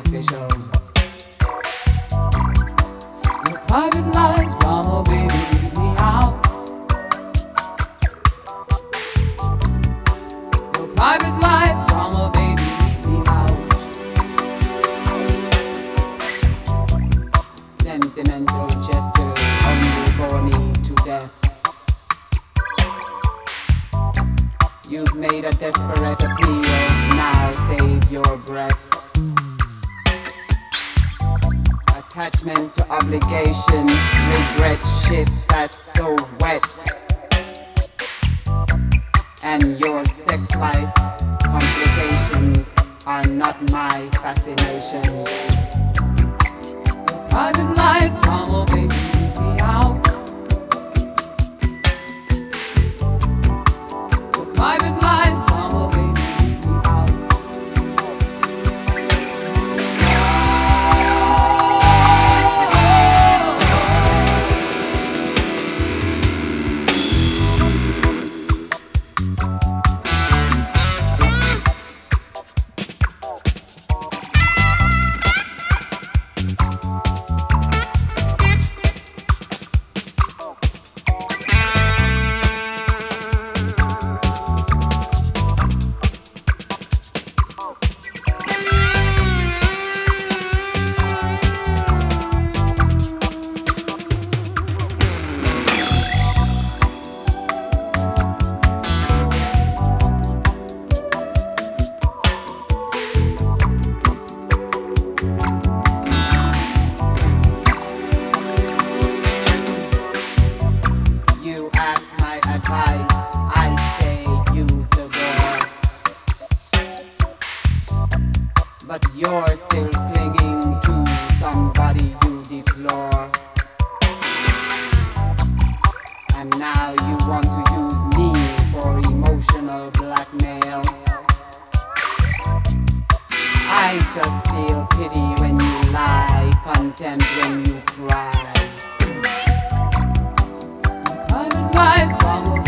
official. Your private life drama, baby, leave me out. Your private life drama, baby, leave me out. Sentimental gestures only bore me to death. You've made a desperate appeal, now save your breath. Attachment to obligation, regret shit that's so wet. And your sex life complications are not my fascination. Private life drama, baby, leave me out. Private life drama, baby, leave me out. You ask my advice, I say use the door. But you're still clinging to somebody you deplore. And now you want to use me for emotional blackmail. I just feel pity when you lie, contempt when you cry. Private life drama,